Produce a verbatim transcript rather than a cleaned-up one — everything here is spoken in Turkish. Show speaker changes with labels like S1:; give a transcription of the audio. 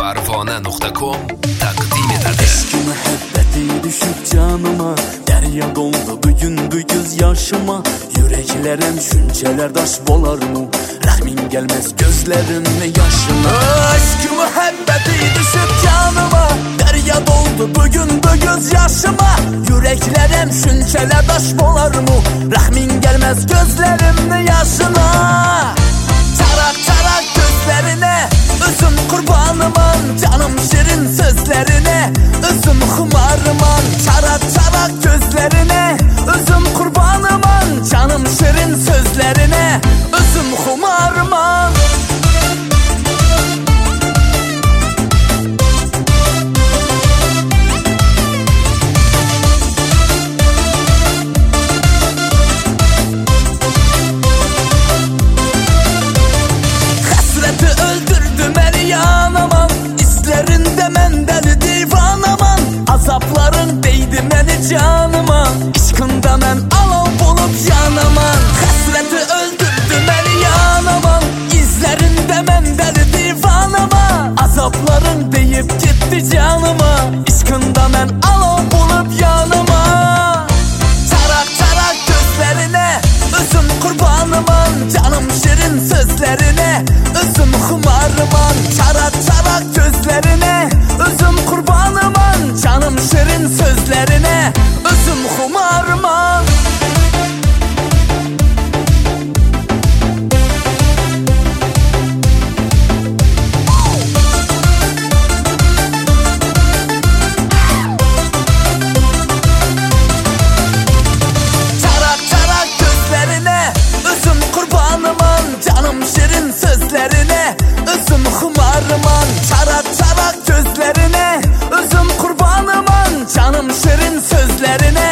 S1: parvona nokta com takdim etadi.
S2: Eşk muhabbeti düşüp canıma, derya doldu bugün bu göz yaşıma. Yüreklerim şünçeler taş bolar mı? Rahmin gelmez gözlerimin yaşına. Eşk muhabbeti düşüp canıma, derya doldu bugün bu göz yaşıma. Yüreklerim şünçeler taş bolar mı? Rahmin gelmez gözlerimin yaşına. Çarak çarak gözlerine, üzüm kurbanıman, canım şirin sözlerine, üzüm humarıman. Çarak çarak gözlerine, üzüm kurbanıman, canım şirin sözlerine, üzüm humarıman. Azapların değdi məni canıma, İşkında mən alav bulup yanaman. Həsrəti öldürdü məni yanaman, İzlərində mən dəli divanama. Azapların deyip gitti canıma, İşkında mən alav bulup yanama. Çarak çarak gözlerine, üzüm kurbanıman, canım şirin sözlerine, üzüm humarıman. Çarak çarak gözlerine, üzüm kurbanıman, canım şirin sözlerine, üzüm humarıman. Çarak çarak gözlerine, üzüm kurbanıman, canım şirin sözlerine, üzüm humarıman. Çarak çarak gözlerine, üzüm kurbanıman, canım şirin sözlerine,